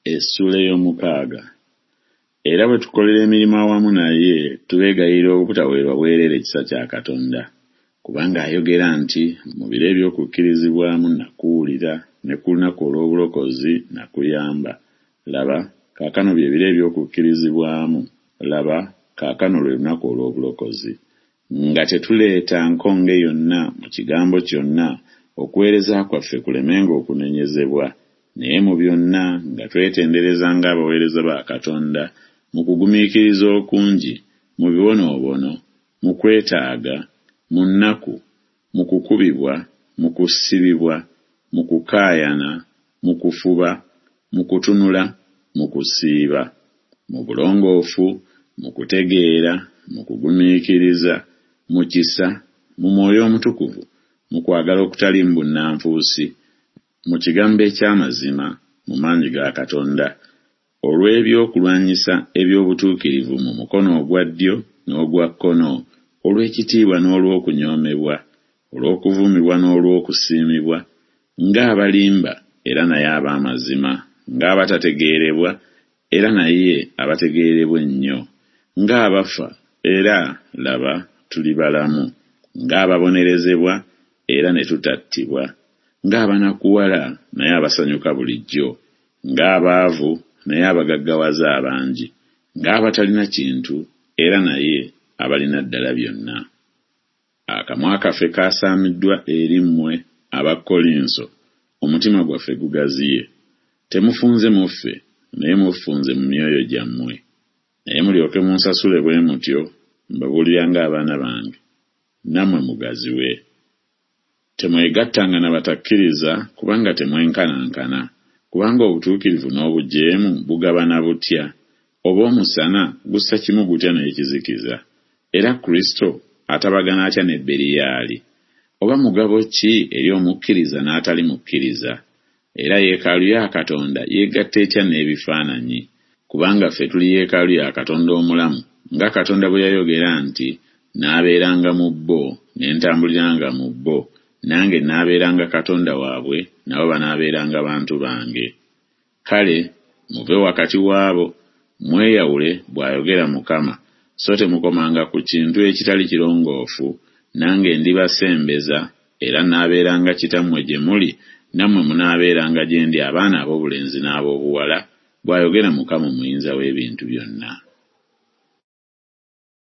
Essula ey'omukaaga. Era bwe tukolera emirimu awamu naye tubeegayirira obutaweerwa bwereere ekisa kya Katonda, kubanga ayogera nti mu biro eby'okukkirizibwamu nakuwulira, ne ku lunaku olw'obulokozi nakuyamba. Laba, kaakano bye biro eby'okukkirizibwamu. Laba, kaakano lwe lunaku olw'obulokozi. Nga tetuleeta nkonge yonna mu kigambo kyonna, okuweereza kwaffe kulemenga okunenyezebwa, naye mu byonna nga twetendereza ng'abaweereza ba Katonda, mu kugumiikiriza okungi, mu bibonoobono, mu kwetaaga, mu nnaku, mu kukubibwa, mu kusibibwa, mu kukaayana, mu kufuba, mu kutunula, mu kusiiba, mu bulongoofu, mu kutegeera, mu kugumiikiriza, mu kisa, mu Mwoyo Omutukuvu, mu kwagala okutaliimu bunnanfuusi, mu kigambo eky'amazima, mu maanyi ga Katonda, olw'ebyokulwanyisa eby'obutuukirivu mu mukono ogwa ddyo n'ogwa kkono, olw'ekitiibwa n'olw'okunyoomebwa, olw'okuvumibwa n'olw'okusiimibwa, ng'abalimba era naye ab'amazima, ng'abatategeerebwa era naye abategeerebwa ennyo, ng'abafa era laba tuli balamu, ng'ababonerezebwa era ne tutattibwa, ng'abanakuwala naye abasanyuka bulijjo, ng'abaavu naye abagaggawaza abangi, ng'abatalina kintu era naye abalina ddala byonna. Akamwa kaffe kaasaamiddwa eri mmwe Abakolinso, omutima gwaffe gugaziye. Temufunze muffe, naye mufunze mu myoyo gyammwe, naye mulyoke munsasule bwe mutyo, mbabuulira ng'abaana bange, nammwe mugaziwe. Temwegattanga na batakkiriza, kubanga temwenkanankana, kubanga obutuukirivu n'obujeemu bugabana butya, oba omusana gussa kimu gutya n'ekizikiza, era Kristo atabagana atya ne Beriyaali? Oba mugabo ki eri omukkiriza n'atali mukkiriza? Era yeekaalu ya Katonda yeegatta etya n'ebifaananyi? Kubanga ffe tuli yeekaalu ya Katonda omulamu, nga Katonda bwe yayogera nti, n'abeeranga mu bo, ne ntambuliranga mu bo, nange n'abeeranga Katonda waabwe, nabo banaabeeranga bantu bange. Kale muve wakati waabo, mweyawule, bw'ayogera Mukama, so temukomanga ku kintu ekitali kirongoofu, nange ndibasembeza, era n'abeeranga Kitammwe gye muli, nammwe munaabeeranga gye ndi abaana ab'obulenzi n'ab'obuwala, bw'ayogera Mukama Omuyinza w'ebintu byonna.